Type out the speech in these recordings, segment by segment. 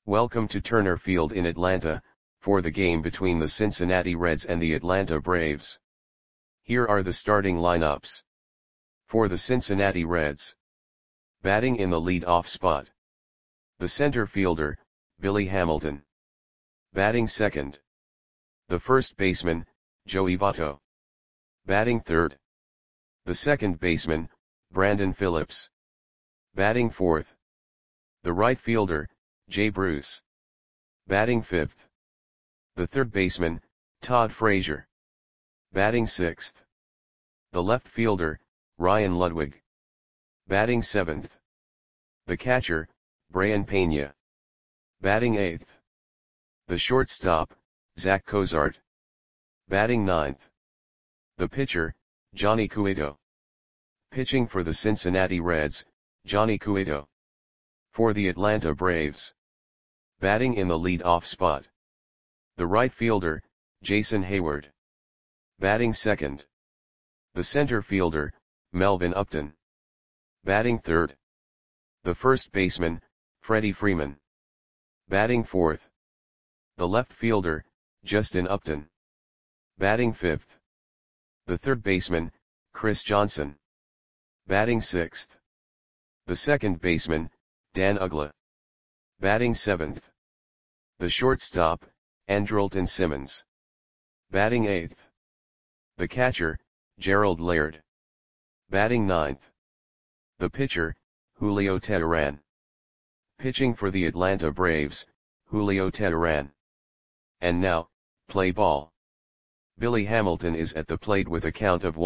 Welcome to Turner Field in Atlanta, for the game between the Cincinnati Reds and the Atlanta Braves. Here are the starting lineups. For the Cincinnati Reds. Batting in the lead-off spot. The center fielder, Billy Hamilton. Batting second. The first baseman, Joey Votto. Batting third. The second baseman, Brandon Phillips. Batting fourth. The right fielder, Jay Bruce. Batting fifth. The third baseman, Todd Frazier. Batting sixth. The left fielder, Ryan Ludwig. Batting seventh. The catcher, Brayan Pena. Batting eighth. The shortstop, Zach Cozart. Batting ninth. The pitcher, Johnny Cueto. Pitching for the Cincinnati Reds, Johnny Cueto. For the Atlanta Braves. Batting in the lead-off spot. The right fielder, Jason Heyward. Batting second. The center fielder, Melvin Upton. Batting third. The first baseman, Freddie Freeman. Batting fourth. The left fielder, Justin Upton. Batting fifth. The third baseman, Chris Johnson. Batting sixth. The second baseman, Dan Uggla. Batting seventh. The shortstop, Andrelton Simmons. Batting eighth. The catcher, Gerald Laird. Batting ninth. The pitcher, Julio Teheran. Pitching for the Atlanta Braves, Julio Teheran. And now, play ball. Billy Hamilton is at the plate with a count of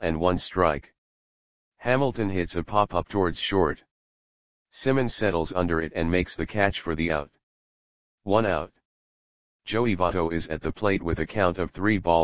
1-1 Hamilton hits a pop-up towards short. Simmons settles under it and makes the catch for the out. 1 out. Joey Votto is at the plate with a count of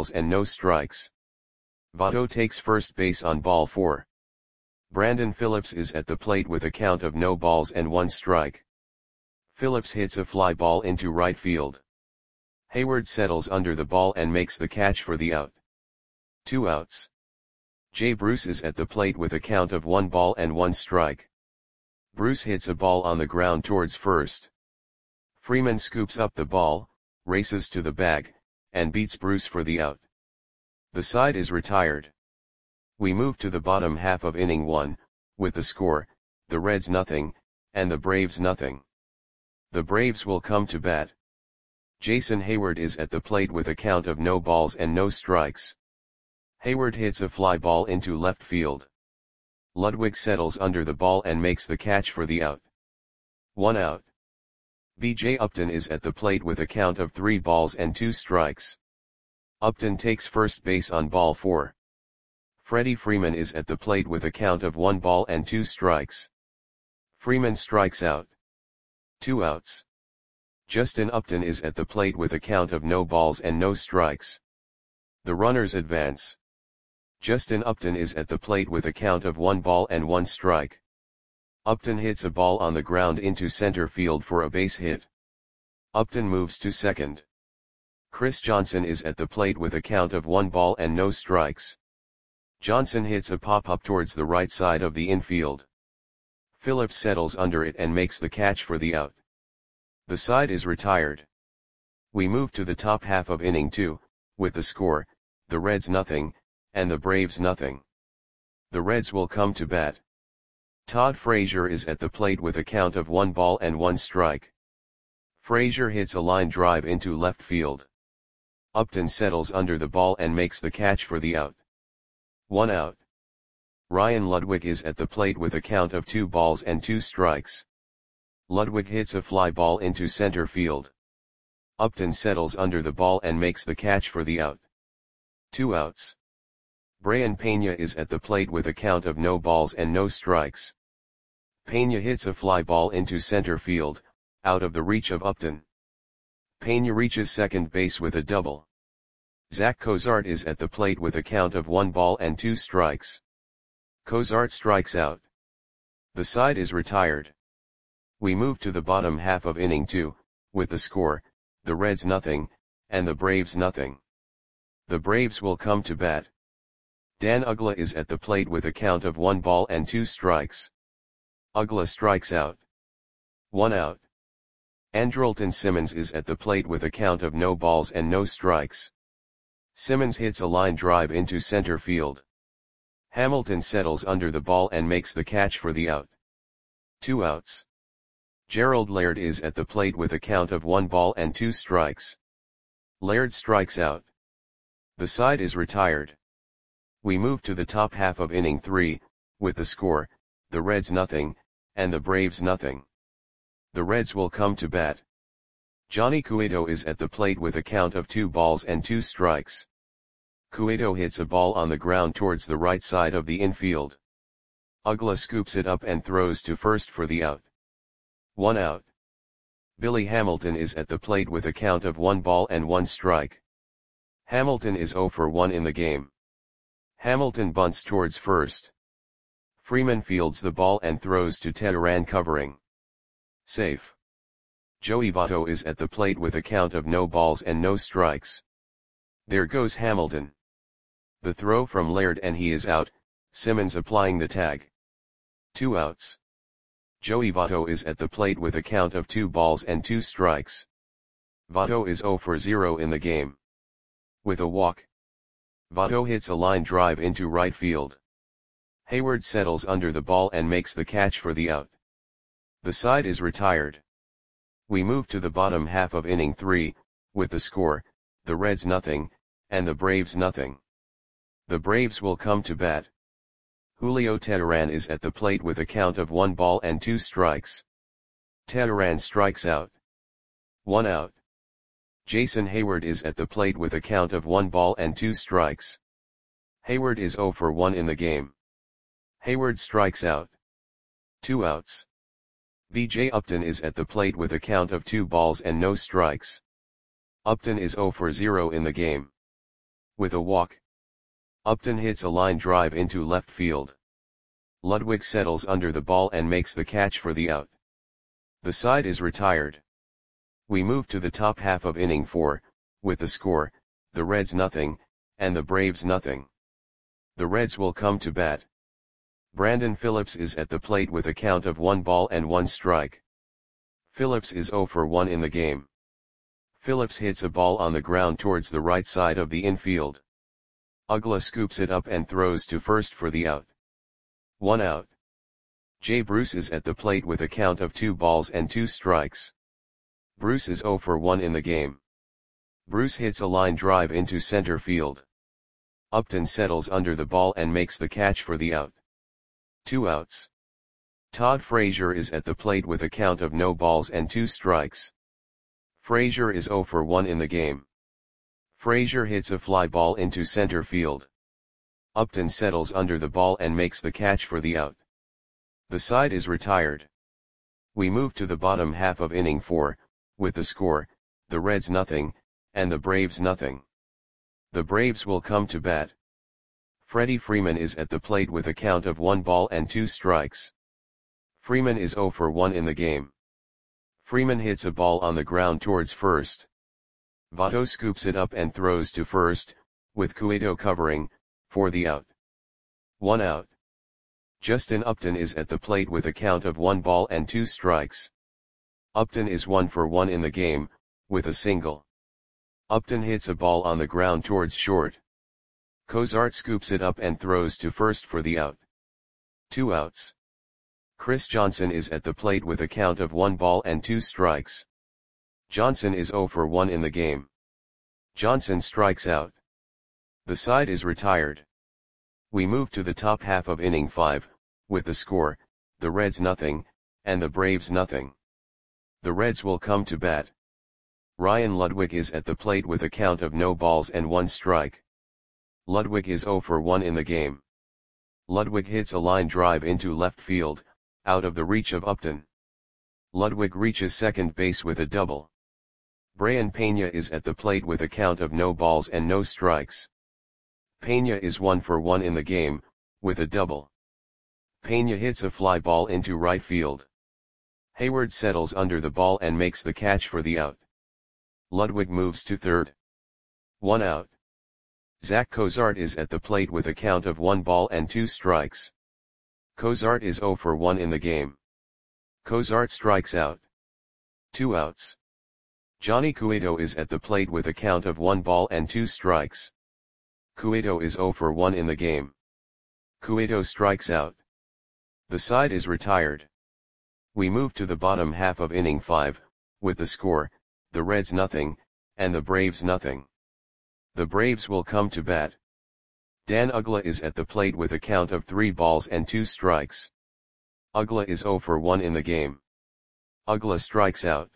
3-0. Votto takes first base on ball 4. Brandon Phillips is at the plate with a count of 0-1. Phillips hits a fly ball into right field. Heyward settles under the ball and makes the catch for the out. 2 outs. Jay Bruce is at the plate with a count of 1-1. Bruce hits a ball on the ground towards first. Freeman scoops up the ball, races to the bag, and beats Bruce for the out. The side is retired. We move to the bottom half of inning 1, with the score, the Reds 0, and the Braves 0. The Braves will come to bat. Jason Heyward is at the plate with a count of 0-0. Heyward hits a fly ball into left field. Ludwig settles under the ball and makes the catch for the out. 1 out. B.J. Upton is at the plate with a count of 3-2. Upton takes first base on ball 4. Freddie Freeman is at the plate with a count of 1-2. Freeman strikes out. 2 outs. Justin Upton is at the plate with a count of 0-0. The runners advance. Justin Upton is at the plate with a count of 1-1. Upton hits a ball on the ground into center field for a base hit. Upton moves to second. Chris Johnson is at the plate with a count of 1-0. Johnson hits a pop-up towards the right side of the infield. Phillips settles under it and makes the catch for the out. The side is retired. We move to the top half of inning 2, with the score, the Reds 0, and the Braves 0. The Reds will come to bat. Todd Frazier is at the plate with a count of 1-1. Frazier hits a line drive into left field. Upton settles under the ball and makes the catch for the out. 1 out. Ryan Ludwig is at the plate with a count of 2-2. Ludwig hits a fly ball into center field. Upton settles under the ball and makes the catch for the out. 2 outs. Brayan Pena is at the plate with a count of 0-0. Pena hits a fly ball into center field, out of the reach of Upton. Pena reaches second base with a double. Zach Cozart is at the plate with a count of 1-2. Cozart strikes out. The side is retired. We move to the bottom half of inning 2, with the score, the Reds 0, and the Braves 0. The Braves will come to bat. Dan Uggla is at the plate with a count of 1-2. Uggla strikes out. 1 out. Andrelton Simmons is at the plate with a count of no balls and no strikes. Simmons hits a line drive into center field. Hamilton settles under the ball and makes the catch for the out. 2 outs. Gerald Laird is at the plate with a count of 1 ball and 2 strikes. Laird strikes out. The side is retired. We move to the top half of inning 3, with the score, the Reds nothing, and the Braves nothing. The Reds will come to bat. Johnny Cueto is at the plate with a count of 2 balls and 2 strikes. Cueto hits a ball on the ground towards the right side of the infield. Uggla scoops it up and throws to first for the out. 1 out. Billy Hamilton is at the plate with a count of 1 ball and 1 strike. Hamilton is 0 for 1 in the game. Hamilton bunts towards first. Freeman fields the ball and throws to Teheran covering. Safe. Joey Votto is at the plate with a count of no balls and no strikes. There goes Hamilton. The throw from Laird and he is out, Simmons applying the tag. 2 outs. Joey Votto is at the plate with a count of 2 balls and 2 strikes. Votto is 0 for 0 in the game. With a walk. Votto hits a line drive into right field. Hayward settles under the ball and makes the catch for the out. The side is retired. We move to the bottom half of inning 3, with the score, the Reds nothing, and the Braves nothing. The Braves will come to bat. Julio Teheran is at the plate with a count of 1 ball and 2 strikes. Teheran strikes out. 1 out. Jason Hayward is at the plate with a count of 1 ball and 2 strikes. Hayward is 0 for 1 in the game. Hayward strikes out. 2 outs. B.J. Upton is at the plate with a count of 2 balls and no strikes. Upton is 0 for 0 in the game. With a walk. Upton hits a line drive into left field. Ludwig settles under the ball and makes the catch for the out. The side is retired. We move to the top half of inning 4, with the score, the Reds nothing, and the Braves nothing. The Reds will come to bat. Brandon Phillips is at the plate with a count of 1 ball and 1 strike. Phillips is 0 for 1 in the game. Phillips hits a ball on the ground towards the right side of the infield. Uggla scoops it up and throws to first for the out. 1 out. Jay Bruce is at the plate with a count of 2 balls and 2 strikes. Bruce is 0 for 1 in the game. Bruce hits a line drive into center field. Upton settles under the ball and makes the catch for the out. 2 outs. Todd Frazier is at the plate with a count of no balls and 2 strikes. Frazier is 0 for 1 in the game. Frazier hits a fly ball into center field. Upton settles under the ball and makes the catch for the out. The side is retired. We move to the bottom half of inning 4, with the score, the Reds nothing, and the Braves nothing. The Braves will come to bat. Freddie Freeman is at the plate with a count of 1 ball and 2 strikes. Freeman is 0 for 1 in the game. Freeman hits a ball on the ground towards first. Votto scoops it up and throws to first, with Cueto covering, for the out. 1 out. Justin Upton is at the plate with a count of 1 ball and 2 strikes. Upton is 1 for 1 in the game, with a single. Upton hits a ball on the ground towards short. Cozart scoops it up and throws to first for the out. 2 outs. Chris Johnson is at the plate with a count of 1 ball and 2 strikes. Johnson is 0 for 1 in the game. Johnson strikes out. The side is retired. We move to the top half of inning 5, with the score, the Reds nothing, and the Braves nothing. The Reds will come to bat. Ryan Ludwig is at the plate with a count of no balls and 1 strike. Ludwig is 0 for 1 in the game. Ludwig hits a line drive into left field, out of the reach of Upton. Ludwig reaches second base with a double. Brian Pena is at the plate with a count of no balls and no strikes. Pena is 1 for 1 in the game, with a double. Pena hits a fly ball into right field. Hayward settles under the ball and makes the catch for the out. Ludwig moves to third. 1 out. Zach Cozart is at the plate with a count of 1 ball and 2 strikes. Cozart is 0 for 1 in the game. Cozart strikes out. 2 outs. Johnny Cueto is at the plate with a count of 1 ball and 2 strikes. Cueto is 0 for 1 in the game. Cueto strikes out. The side is retired. We move to the bottom half of inning 5, with the score, the Reds nothing, and the Braves nothing. The Braves will come to bat. Dan Uggla is at the plate with a count of 3 balls and 2 strikes. Uggla is 0 for 1 in the game. Uggla strikes out.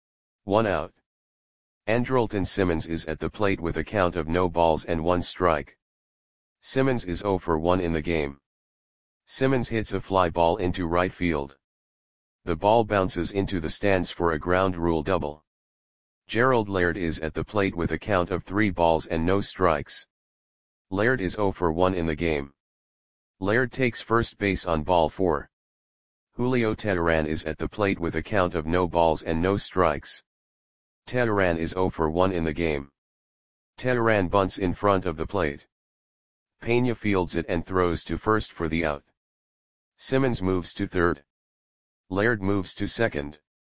1 out. Andrelton Simmons is at the plate with a count of no balls and 1 strike. Simmons is 0 for 1 in the game. Simmons hits a fly ball into right field. The ball bounces into the stands for a ground rule double. Gerald Laird is at the plate with a count of 3 balls and no strikes. Laird is 0 for 1 in the game. Laird takes first base on ball 4. Julio Teheran is at the plate with a count of no balls and no strikes. Teheran is 0 for 1 in the game. Teheran bunts in front of the plate. Pena fields it and throws to first for the out. Simmons moves to third. Laird moves to second.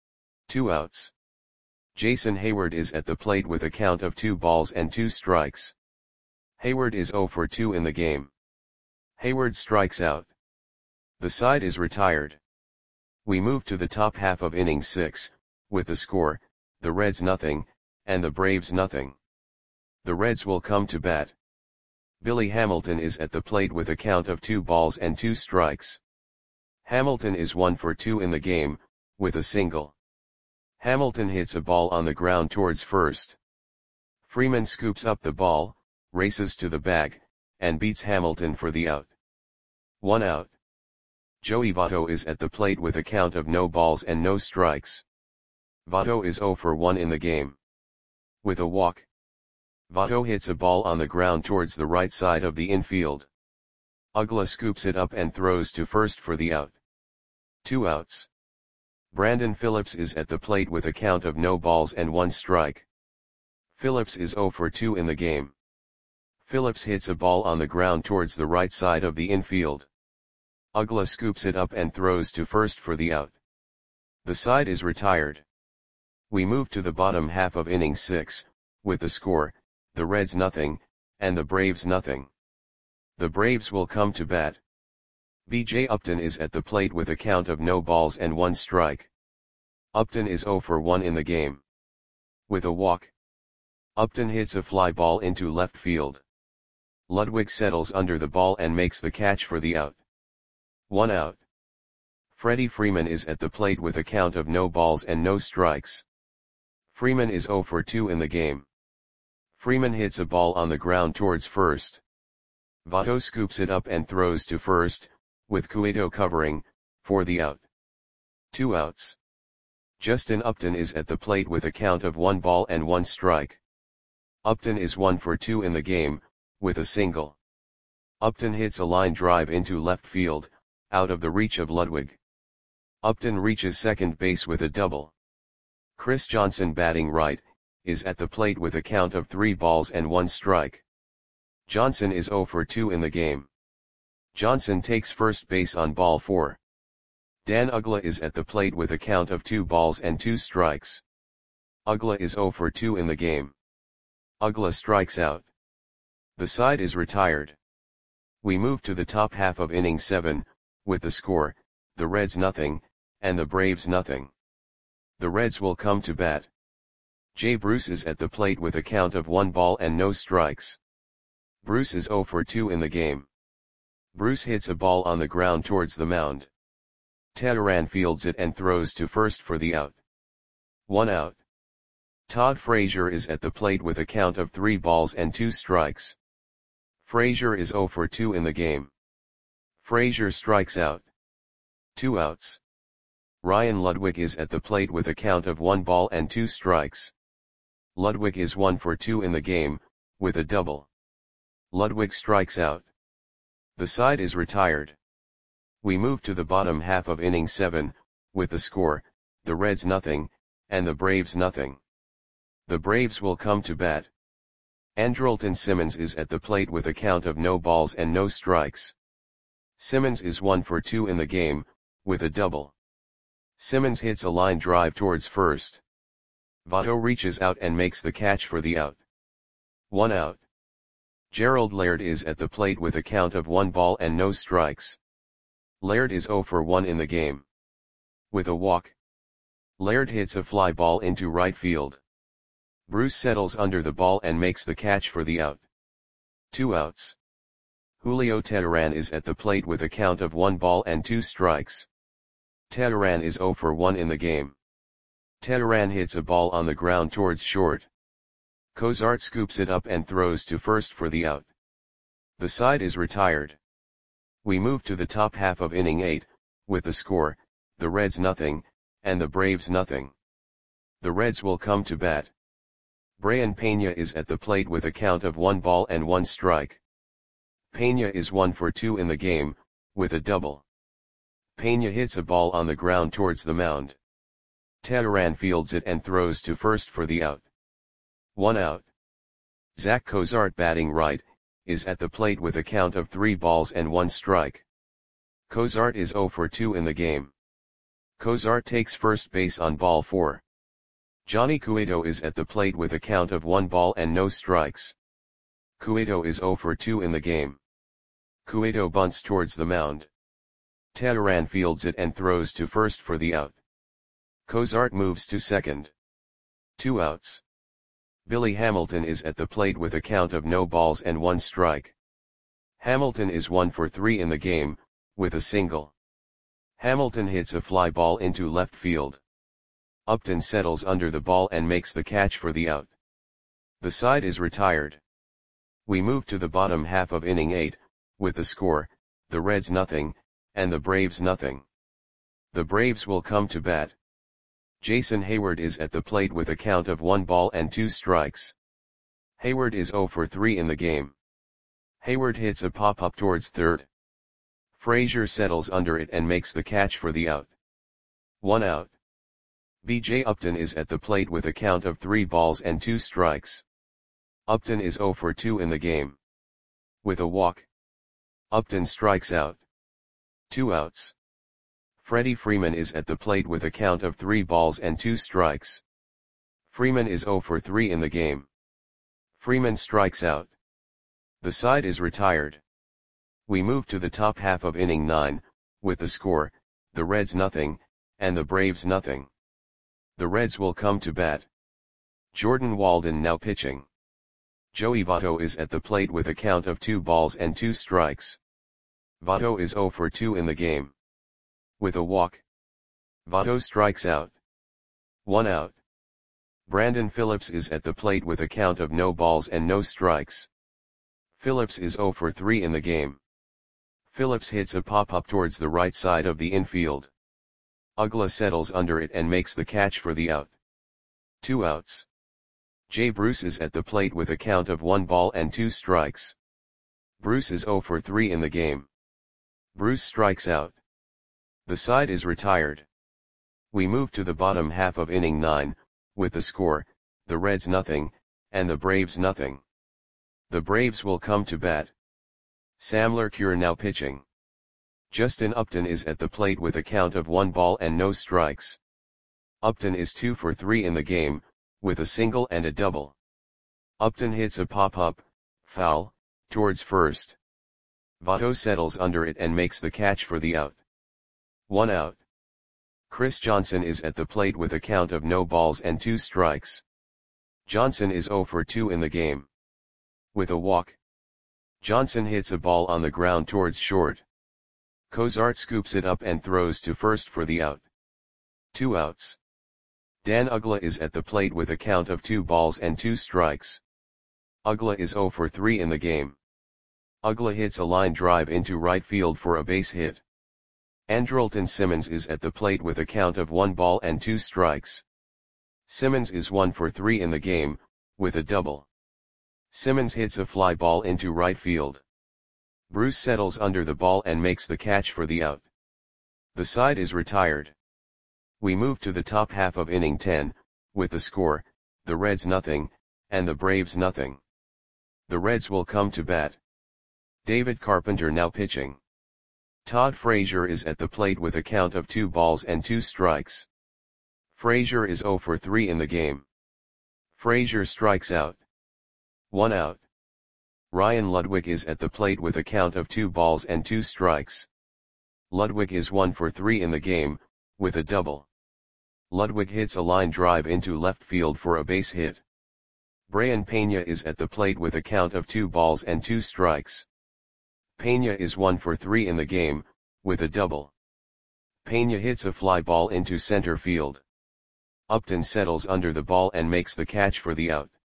2 outs. Jason Heyward is at the plate with a count of 2 balls and 2 strikes. Heyward is 0 for 2 in the game. Heyward strikes out. The side is retired. We move to the top half of inning 6, with the score, the Reds nothing, and the Braves nothing. The Reds will come to bat. Billy Hamilton is at the plate with a count of 2 balls and 2 strikes. Hamilton is 1 for 2 in the game, with a single. Hamilton hits a ball on the ground towards first. Freeman scoops up the ball, races to the bag, and beats Hamilton for the out. 1 out. Joey Votto is at the plate with a count of no balls and no strikes. Votto is 0 for 1 in the game. With a walk. Votto hits a ball on the ground towards the right side of the infield. Uggla scoops it up and throws to first for the out. 2 outs. Brandon Phillips is at the plate with a count of no balls and 1 strike. Phillips is 0 for 2 in the game. Phillips hits a ball on the ground towards the right side of the infield. Uggla scoops it up and throws to first for the out. The side is retired. We move to the bottom half of inning 6, with the score, the Reds nothing, and the Braves nothing. The Braves will come to bat. B.J. Upton is at the plate with a count of no balls and 1 strike. Upton is 0 for 1 in the game. With a walk. Upton hits a fly ball into left field. Ludwig settles under the ball and makes the catch for the out. 1 out. Freddie Freeman is at the plate with a count of no balls and no strikes. Freeman is 0 for 2 in the game. Freeman hits a ball on the ground towards first. Votto scoops it up and throws to first, with Cueto covering, for the out. 2 outs. Justin Upton is at the plate with a count of 1 ball and 1 strike. Upton is 1 for 2 in the game, with a single. Upton hits a line drive into left field, out of the reach of Ludwig. Upton reaches second base with a double. Chris Johnson, batting right, is at the plate with a count of 3 balls and 1 strike. Johnson is 0 for 2 in the game. Johnson takes first base on ball 4. Dan Uggla is at the plate with a count of 2 balls and 2 strikes. Uggla is 0 for 2 in the game. Uggla strikes out. The side is retired. We move to the top half of inning 7, with the score, the Reds nothing, and the Braves nothing. The Reds will come to bat. Jay Bruce is at the plate with a count of 1 ball and no strikes. Bruce is 0 for 2 in the game. Bruce hits a ball on the ground towards the mound. Teheran fields it and throws to first for the out. 1 out. Todd Frazier is at the plate with a count of 3 balls and 2 strikes. Frazier is 0 for 2 in the game. Frazier strikes out. 2 outs. Ryan Ludwig is at the plate with a count of 1 ball and 2 strikes. Ludwig is 1 for 2 in the game, with a double. Ludwig strikes out. The side is retired. We move to the bottom half of inning 7, with the score, the Reds nothing, and the Braves nothing. The Braves will come to bat. Andrelton Simmons is at the plate with a count of no balls and no strikes. Simmons is 1 for 2 in the game, with a double. Simmons hits a line drive towards first. Votto reaches out and makes the catch for the out. 1 out. Gerald Laird is at the plate with a count of 1 ball and no strikes. Laird is 0 for 1 in the game. With a walk, Laird hits a fly ball into right field. Bruce settles under the ball and makes the catch for the out. 2 outs. Julio Teheran is at the plate with a count of 1 ball and 2 strikes. Teheran is 0 for 1 in the game. Teheran hits a ball on the ground towards short. Cozart scoops it up and throws to first for the out. The side is retired. We move to the top half of inning 8, with the score, the Reds nothing, and the Braves nothing. The Reds will come to bat. Brian Pena is at the plate with a count of 1 ball and 1 strike. Pena is 1 for 2 in the game, with a double. Pena hits a ball on the ground towards the mound. Teheran fields it and throws to first for the out. 1 out. Zach Cozart, batting right, is at the plate with a count of 3 balls and 1 strike. Cozart is 0 for 2 in the game. Cozart takes first base on ball 4. Johnny Cueto is at the plate with a count of 1 ball and no strikes. Cueto is 0 for 2 in the game. Cueto bunts towards the mound. Teheran fields it and throws to first for the out. Cozart moves to second. 2 outs. Billy Hamilton is at the plate with a count of no balls and 1 strike. Hamilton is 1 for 3 in the game, with a single. Hamilton hits a fly ball into left field. Upton settles under the ball and makes the catch for the out. The side is retired. We move to the bottom half of inning 8, with the score, the Reds nothing, and the Braves nothing. The Braves will come to bat. Jason Hayward is at the plate with a count of 1 ball and 2 strikes. Hayward is 0 for 3 in the game. Hayward hits a pop-up towards third. Frazier settles under it and makes the catch for the out. 1 out. B.J. Upton is at the plate with a count of 3 balls and 2 strikes. Upton is 0 for 2 in the game. With a walk, Upton strikes out. 2 outs. Freddie Freeman is at the plate with a count of 3 balls and 2 strikes. Freeman is 0 for 3 in the game. Freeman strikes out. The side is retired. We move to the top half of inning 9, with the score, the Reds nothing, and the Braves nothing. The Reds will come to bat. Jordan Walden now pitching. Joey Votto is at the plate with a count of 2 balls and 2 strikes. Votto is 0 for 2 in the game. With a walk, Votto strikes out. 1 out. Brandon Phillips is at the plate with a count of no balls and no strikes. Phillips is 0 for 3 in the game. Phillips hits a pop-up towards the right side of the infield. Uggla settles under it and makes the catch for the out. 2 outs. Jay Bruce is at the plate with a count of 1 ball and 2 strikes. Bruce is 0 for 3 in the game. Bruce strikes out. The side is retired. We move to the bottom half of inning 9, with the score, the Reds nothing, and the Braves nothing. The Braves will come to bat. Sam Lercure now pitching. Justin Upton is at the plate with a count of 1 ball and no strikes. Upton is 2 for 3 in the game, with a single and a double. Upton hits a pop-up, foul, towards first. Votto settles under it and makes the catch for the out. 1 out. Chris Johnson is at the plate with a count of no balls and 2 strikes. Johnson is 0 for 2 in the game. With a walk, Johnson hits a ball on the ground towards short. Cozart scoops it up and throws to first for the out. 2 outs. Dan Uggla is at the plate with a count of 2 balls and 2 strikes. Uggla is 0 for 3 in the game. Uggla hits a line drive into right field for a base hit. Andrelton Simmons is at the plate with a count of 1 ball and 2 strikes. Simmons is 1 for 3 in the game, with a double. Simmons hits a fly ball into right field. Bruce settles under the ball and makes the catch for the out. The side is retired. We move to the top half of inning 10, with the score, the Reds nothing, and the Braves nothing. The Reds will come to bat. David Carpenter now pitching. Todd Frazier is at the plate with a count of 2 balls and 2 strikes. Frazier is 0 for 3 in the game. Frazier strikes out. 1 out. Ryan Ludwig is at the plate with a count of 2 balls and 2 strikes. Ludwig is 1 for 3 in the game, with a double. Ludwig hits a line drive into left field for a base hit. Brayan Pena is at the plate with a count of 2 balls and 2 strikes. Pena is 1 for 3 in the game, with a double. Pena hits a fly ball into center field. Upton settles under the ball and makes the catch for the out.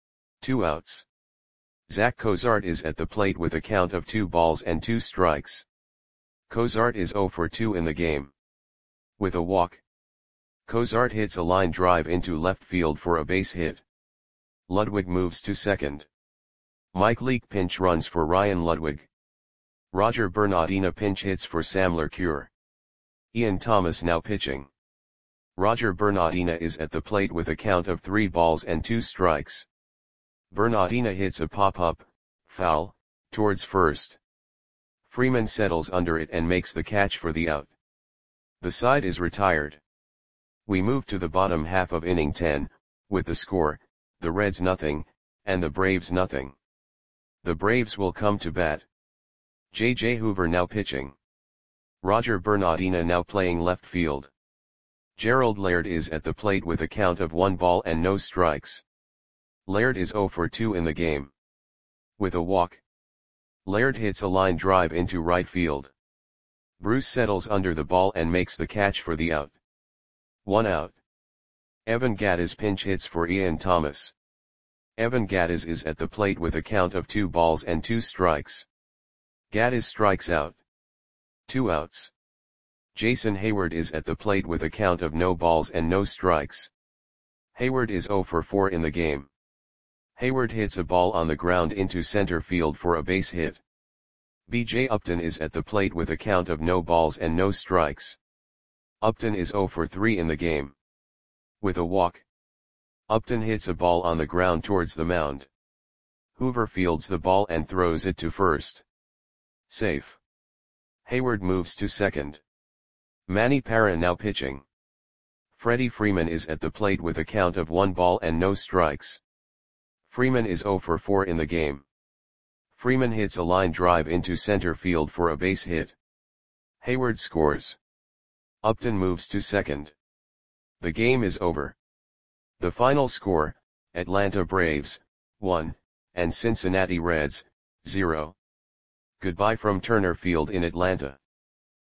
2 outs. Zach Cozart is at the plate with a count of 2 balls and 2 strikes. Cozart is 0 for 2 in the game. With a walk. Cozart hits a line drive into left field for a base hit. Ludwig moves to second. Mike Leake pinch runs for Ryan Ludwig. Roger Bernardina pinch hits for Sam Lercure. Ian Thomas now pitching. Roger Bernardina is at the plate with a count of 3 balls and 2 strikes. Bernardina hits a pop-up, foul, towards first. Freeman settles under it and makes the catch for the out. The side is retired. We move to the bottom half of inning 10, with the score, the Reds nothing, and the Braves nothing. The Braves will come to bat. J.J. Hoover now pitching. Roger Bernardina now playing left field. Gerald Laird is at the plate with a count of 1 ball and no strikes. Laird is 0 for 2 in the game. With a walk. Laird hits a line drive into right field. Bruce settles under the ball and makes the catch for the out. 1 out. Evan Gattis pinch hits for Ian Thomas. Evan Gattis is at the plate with a count of 2 balls and 2 strikes. Gattis strikes out. 2 outs. Jason Hayward is at the plate with a count of no balls and no strikes. Hayward is 0 for 4 in the game. Hayward hits a ball on the ground into center field for a base hit. B.J. Upton is at the plate with a count of no balls and no strikes. Upton is 0 for 3 in the game. With a walk. Upton hits a ball on the ground towards the mound. Hoover fields the ball and throws it to first. Safe. Hayward moves to second. Manny Parra now pitching. Freddie Freeman is at the plate with a count of 1 ball and no strikes. Freeman is 0 for 4 in the game. Freeman hits a line drive into center field for a base hit. Hayward scores. Upton moves to second. The game is over. The final score, Atlanta Braves, 1, and Cincinnati Reds, 0. Goodbye from Turner Field in Atlanta.